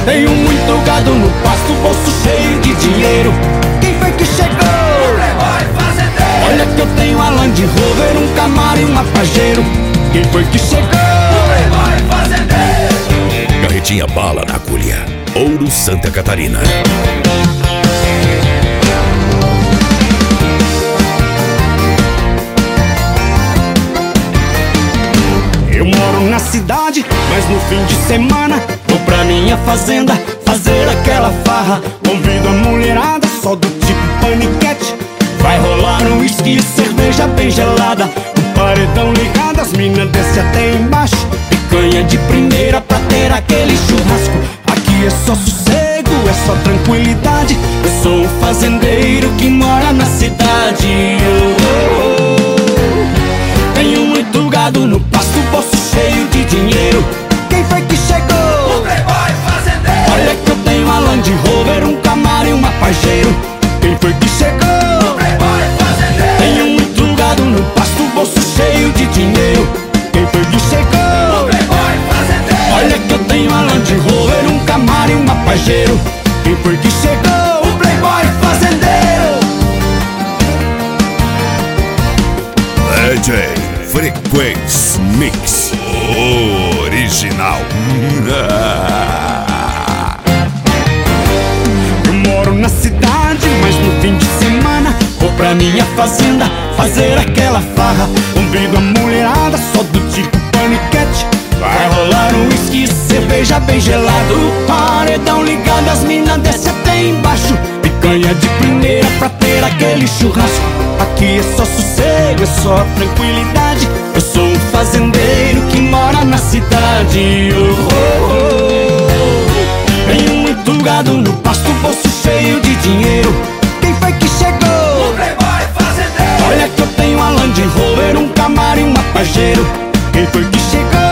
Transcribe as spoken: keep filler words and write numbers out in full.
Tenho muito gado no pasto, bolso cheio de dinheiro. Quem foi que chegou? O Playboy fazendeiro. Olha que eu tenho a Land Rover, um Camaro e uma Pajero. Quem foi que chegou? O Playboy fazendeiro. Carretinha bala na agulha. Ouro, Santa Catarina. Eu moro na cidade, mas no fim de semana vou pra minha fazenda fazer aquela farra. Convido a mulherada só do tipo paniquete. Vai rolar um uísque e cerveja bem gelada. O paredão ligado, as minas desce até embaixo. Picanha de primeira pra ter aquele churrasco. Aqui é só sossego, é só tranquilidade. Eu sou um fazendeiro que mora na cidade. Oh, oh, oh. Tenho muito gado no pasto, bolso cheio de dinheiro. Quem foi que chegou? O Playboy fazendeiro. Olha que eu tenho a Land Rover, um Camaro e uma Pajero. Quem foi que chegou? O Playboy fazendeiro. Tenho muito gado no pasto, bolso cheio de dinheiro. Quem foi que chegou? O Playboy fazendeiro. Olha que eu tenho a Land Rover, um Camaro e uma Pajero. Quem foi que chegou? O Playboy fazendeiro. D J Frequency Mix original. Eu moro na cidade, mas no fim de semana vou pra minha fazenda fazer aquela farra. Convido a mulherada só do tipo paniquete. Vai rolar um uísque e cerveja bem gelado. Paredão ligado, as minas desce até embaixo. Picanha de primeira pra ter aquele churrasco. Aqui é só sossego, é só tranquilidade. Eu sou um fazendeiro que mora na cidade. Oh, oh, oh. Tenho muito gado no pasto, bolso cheio de dinheiro. Quem foi que chegou? O Playboy fazendeiro. Olha que eu tenho a Land Rover, um Camaro e uma Pajero. Quem foi que chegou?